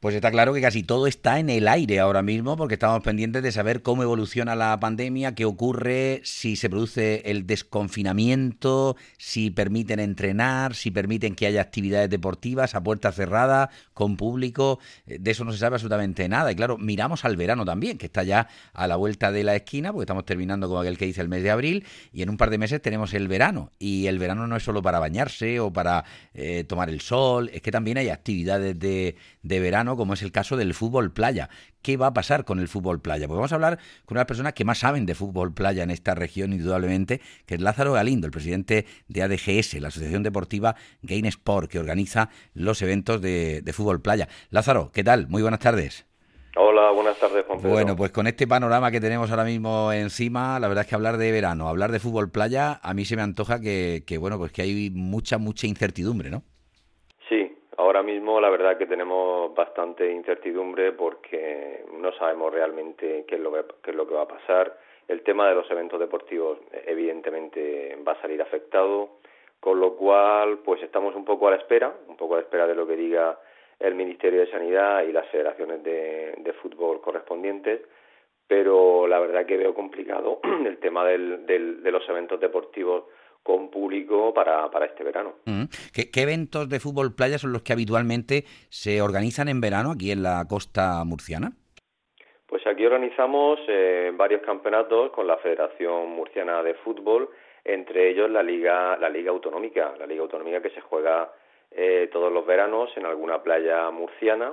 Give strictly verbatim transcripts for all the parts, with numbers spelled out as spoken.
Pues está claro que casi todo está en el aire ahora mismo porque estamos pendientes de saber cómo evoluciona la pandemia, qué ocurre, si se produce el desconfinamiento, si permiten entrenar, si permiten que haya actividades deportivas a puerta cerrada, con público. Eh, De eso no se sabe absolutamente nada. Y claro, miramos al verano también, que está ya a la vuelta de la esquina, porque estamos terminando como aquel que dice el mes de abril, y en un par de meses tenemos el verano. Y el verano no es solo para bañarse o para eh, tomar el sol, es que también hay actividades de, de verano, como es el caso del fútbol playa. ¿Qué va a pasar con el fútbol playa? Pues vamos a hablar con una de las personas que más saben de fútbol playa en esta región, indudablemente, que es Lázaro Galindo, el presidente de A D G S, la Asociación Deportiva Gain Sport, que organiza los eventos de, de fútbol playa. Lázaro, ¿qué tal? Muy buenas tardes. Hola, buenas tardes, Juan Pedro. Bueno, pues con este panorama que tenemos ahora mismo encima, la verdad es que hablar de verano, hablar de fútbol playa, a mí se me antoja que, que bueno, pues que hay mucha, mucha incertidumbre, ¿no? Sí, ahora mismo la verdad que tenemos bastante incertidumbre porque no sabemos realmente qué es lo que, qué es lo que va a pasar. El tema de los eventos deportivos evidentemente va a salir afectado, con lo cual pues estamos un poco a la espera, un poco a la espera de lo que diga el Ministerio de Sanidad y las federaciones de, de fútbol correspondientes, pero la verdad que veo complicado el tema del, del, de los eventos deportivos con público para, para este verano. Mm. ¿Qué, qué eventos de fútbol playa son los que habitualmente se organizan en verano aquí en la costa murciana? Pues aquí organizamos eh, varios campeonatos con la Federación Murciana de Fútbol, entre ellos la Liga, la Liga Autonómica, la Liga Autonómica que se juega eh, todos los veranos en alguna playa murciana.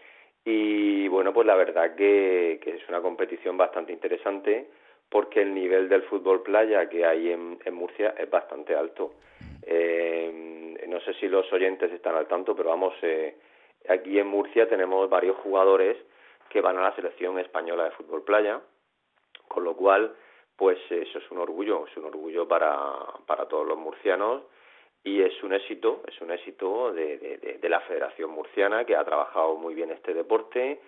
Y bueno, pues la verdad que, que es una competición bastante interesante porque el nivel del fútbol playa que hay en, en Murcia es bastante alto. Eh, no sé si los oyentes están al tanto, pero vamos, eh, aquí en Murcia tenemos varios jugadores que van a la selección española de fútbol playa, con lo cual, pues eso es un orgullo, es un orgullo para, para todos los murcianos. Y es un éxito, es un éxito de, de, de, de la Federación Murciana, que ha trabajado muy bien este deporte,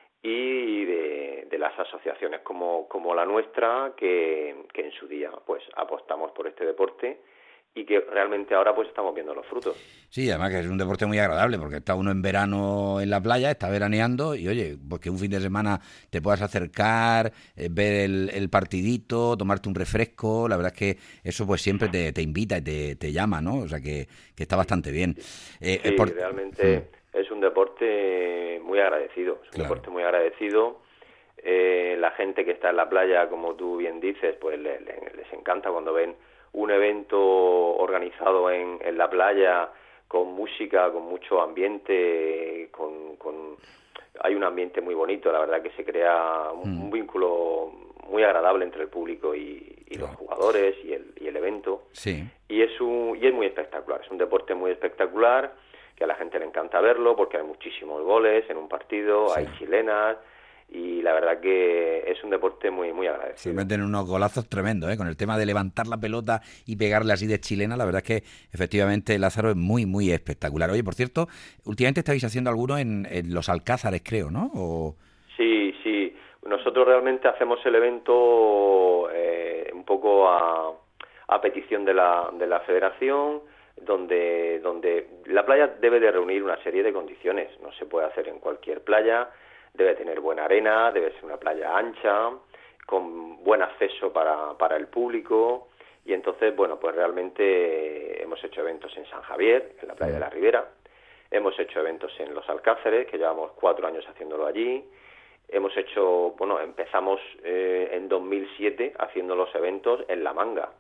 y de, de las asociaciones como, como la nuestra, que, que en su día pues apostamos por este deporte y que realmente ahora pues estamos viendo los frutos. Sí, además que es un deporte muy agradable porque está uno en verano en la playa, está veraneando y oye, pues que un fin de semana te puedas acercar, eh, ver el, el partidito, tomarte un refresco, la verdad es que eso pues siempre te, te invita y te, te llama, ¿no? O sea que, que está bastante bien. Eh, es Sí, por... Hmm, realmente es un deporte muy agradecido, es un claro. deporte muy agradecido. Eh, la gente que está en la playa, como tú bien dices, pues le, le, les encanta cuando ven un evento organizado en, en la playa con música, con mucho ambiente, con, con hay un ambiente muy bonito, la verdad que se crea un, Hmm, un vínculo muy agradable entre el público y, y los claro. jugadores y el, y el evento, Sí. y es un y es muy espectacular, es un deporte muy espectacular que a la gente le encanta verlo porque hay muchísimos goles en un partido, Sí. hay chilenas y la verdad que es un deporte muy muy Se agradecido. meten unos golazos tremendos, ¿eh? Con el tema de levantar la pelota y pegarle así de chilena, la verdad es que efectivamente Lázaro es muy, muy espectacular. Oye, por cierto, últimamente estáis haciendo alguno en, en los Alcázares, creo, ¿no? O... Sí, sí. Nosotros realmente hacemos el evento eh, un poco a, a petición de la, de la federación, donde, donde la playa debe de reunir una serie de condiciones. No se puede hacer en cualquier playa, debe tener buena arena, debe ser una playa ancha, con buen acceso para, para el público. Y entonces, bueno, pues realmente hemos hecho eventos en San Javier, en la playa de Mm. la Ribera. Hemos hecho eventos en Los Alcázares, que llevamos cuatro años haciéndolo allí. Hemos hecho, bueno, empezamos eh, en dos mil siete haciendo los eventos en La Manga.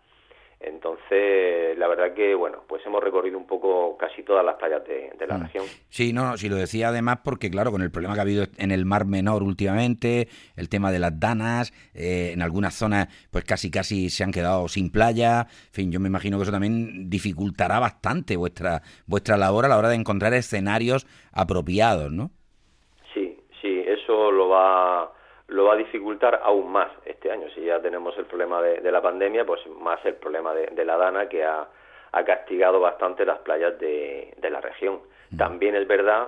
Entonces, la verdad que, bueno, pues hemos recorrido un poco casi todas las playas de, de la Mm. región. Sí, no, no, sí lo decía además porque, claro, con el problema que ha habido en el Mar Menor últimamente, el tema de las danas, eh, en algunas zonas pues casi casi se han quedado sin playa, en fin, yo me imagino que eso también dificultará bastante vuestra vuestra labor a la hora de encontrar escenarios apropiados, ¿no? Sí, sí, eso lo va, lo va a dificultar aún más este año. Si ya tenemos el problema de, de la pandemia, pues más el problema de, de la dana que ha, ha castigado bastante las playas de, de la región. También es verdad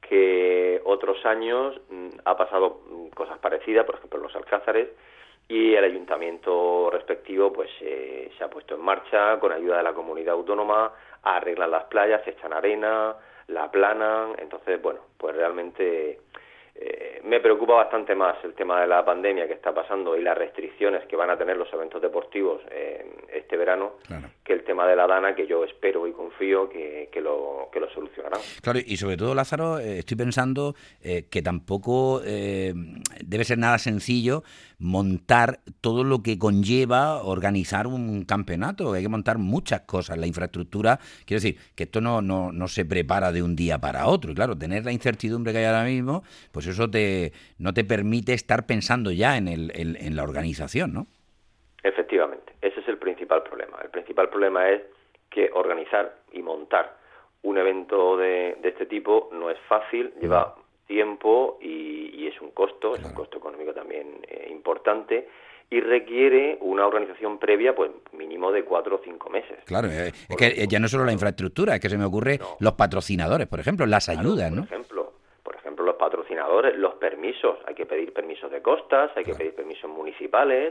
que otros años mm, ha pasado mm, cosas parecidas, por ejemplo en los Alcázares, y el ayuntamiento respectivo pues eh, se ha puesto en marcha con ayuda de la comunidad autónoma, arreglan las playas, echan arena, la aplanan. Entonces, bueno, pues realmente Eh, me preocupa bastante más el tema de la pandemia que está pasando y las restricciones que van a tener los eventos deportivos eh, este verano, claro, que el tema de la DANA, que yo espero y confío que, que, lo, que lo solucionarán. Claro, y sobre todo, Lázaro, eh, estoy pensando eh, que tampoco eh, debe ser nada sencillo montar todo lo que conlleva organizar un campeonato. Hay que montar muchas cosas, la infraestructura. Quiero decir, que esto no, no, no se prepara de un día para otro. Y claro, tener la incertidumbre que hay ahora mismo, pues eso te no te permite estar pensando ya en, el, en, en la organización, ¿no? Efectivamente, ese es el principal problema. El principal problema es que organizar y montar un evento de, de este tipo no es fácil, lleva no. tiempo y, y es un costo, claro. es un costo económico también eh, importante, y requiere una organización previa, pues mínimo de cuatro o cinco meses. Claro, es, es que ya no es solo la infraestructura, es que se me ocurre no. los patrocinadores, por ejemplo, las claro, ayudas, por ¿no? Ejemplo, por ejemplo, los patrocinadores, los permisos, hay que pedir permisos de costas, hay claro. que pedir permisos municipales,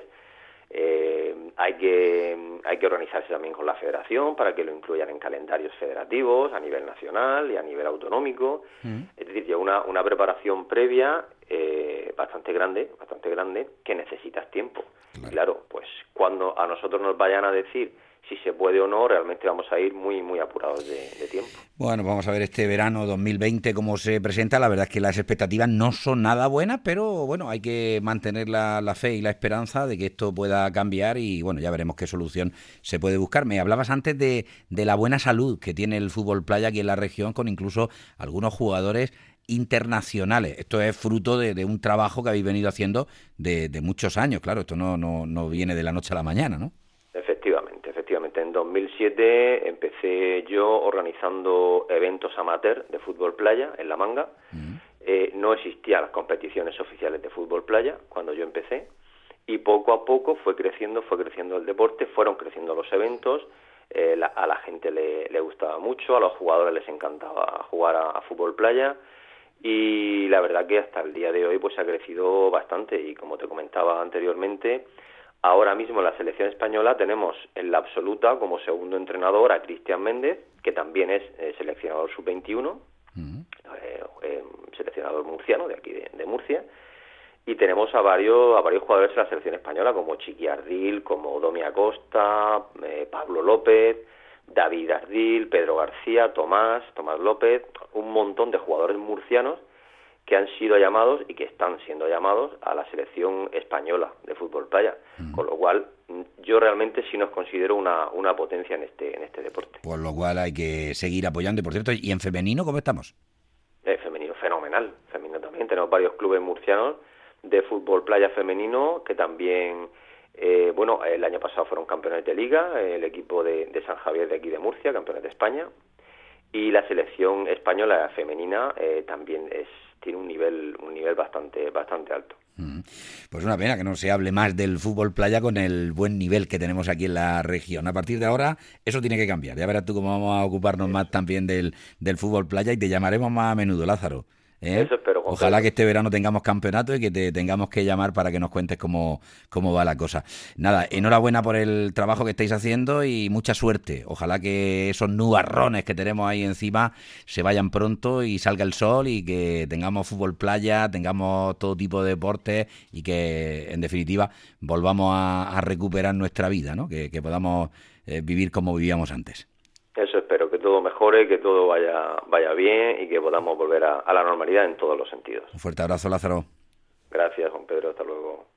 eh, hay que hay que organizarse también con la federación para que lo incluyan en calendarios federativos a nivel nacional y a nivel autonómico. Mm. Es decir, ya una, una preparación previa eh, bastante grande, bastante grande, que necesitas tiempo. Claro. claro, pues cuando a nosotros nos vayan a decir si se puede o no, realmente vamos a ir muy muy apurados de, de tiempo. Bueno, vamos a ver este verano dos mil veinte cómo se presenta. La verdad es que las expectativas no son nada buenas, pero bueno, hay que mantener la, la fe y la esperanza de que esto pueda cambiar y bueno, ya veremos qué solución se puede buscar. Me hablabas antes de, de la buena salud que tiene el fútbol playa aquí en la región, con incluso algunos jugadores internacionales. Esto es fruto de, de un trabajo que habéis venido haciendo de, de muchos años. Claro, esto no, no, no viene de la noche a la mañana, ¿no? Efectivamente, efectivamente. En dos mil siete empecé yo organizando eventos amateur de fútbol playa en La Manga. Uh-huh. Eh, no existían las competiciones oficiales de fútbol playa cuando yo empecé y poco a poco fue creciendo, fue creciendo el deporte, fueron creciendo los eventos, eh, la, a la gente le, le gustaba mucho, a los jugadores les encantaba jugar a, a fútbol playa y la verdad que hasta el día de hoy pues ha crecido bastante y como te comentaba anteriormente, ahora mismo en la selección española tenemos en la absoluta como segundo entrenador a Cristian Méndez, que también es eh, seleccionador sub veintiuno, uh-huh. eh, eh, seleccionador murciano de aquí de, de Murcia, y tenemos a varios a varios jugadores de la selección española como Chiqui Ardil, como Domi Acosta, eh, Pablo López, David Ardil, Pedro García, Tomás, Tomás López, un montón de jugadores murcianos que han sido llamados y que están siendo llamados a la selección española de fútbol playa, uh-huh. con lo cual yo realmente sí nos considero una, una potencia en este en este deporte. Por lo cual hay que seguir apoyando. Y por cierto, ¿y en femenino cómo estamos? Eh, femenino fenomenal, femenino también. Tenemos varios clubes murcianos de fútbol playa femenino que también, eh, bueno, el año pasado fueron campeones de liga, el equipo de, de San Javier de aquí de Murcia, campeones de España, y la selección española femenina eh, también es tiene un nivel un nivel bastante bastante alto. Pues una pena que no se hable más del fútbol playa con el buen nivel que tenemos aquí en la región. A partir de ahora eso tiene que cambiar. Ya verás tú cómo vamos a ocuparnos más también del, del fútbol playa y te llamaremos más a menudo, Lázaro. ¿Eh? Eso espero. Ojalá que este verano tengamos campeonato y que te tengamos que llamar para que nos cuentes cómo, cómo va la cosa. Nada, enhorabuena por el trabajo que estáis haciendo y mucha suerte. Ojalá que esos nubarrones que tenemos ahí encima se vayan pronto y salga el sol y que tengamos fútbol playa, tengamos todo tipo de deportes y que en definitiva volvamos a, a recuperar nuestra vida, ¿no? Que, que podamos eh, vivir como vivíamos antes. Eso espero, que todo mejore, que todo vaya vaya bien y que podamos volver a, a la normalidad en todos los sentidos. Un fuerte abrazo, Lázaro. Gracias, Juan Pedro, hasta luego.